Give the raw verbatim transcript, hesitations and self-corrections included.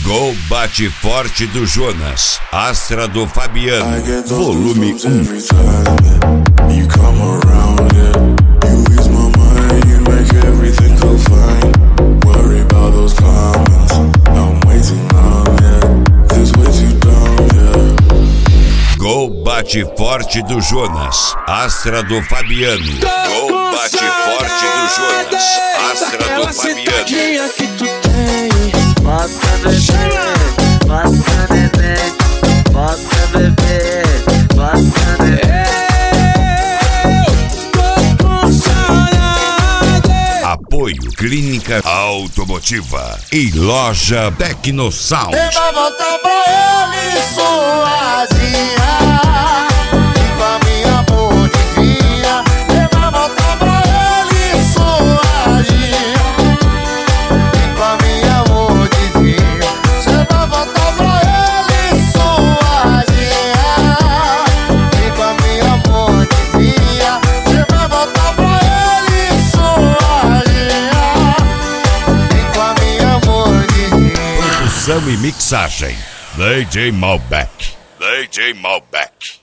Gol Bate Forte do Jonas, Astra do Fabiano, volume um. Gol Bate Forte do Jonas, Astra do Fabiano. Gol Bate Forte do Jonas, Astra do Fabiano. Que tu tem, bota bebê, bota bebê, bota bebê, bota bebê. Eu tô com saudade. Apoio Clínica Automotiva e Loja Tecnosound. Você vai voltar pra ele sozinha, e com a minha amor divina. Você vai voltar pra ele sozinha, e com a minha amor divina. Você vai voltar pra ele sozinha, e com a minha amor divina. Você vai voltar pra ele sozinha, e com a minha amor divina. Produção e mixagem D J Malbec. D J Malbec.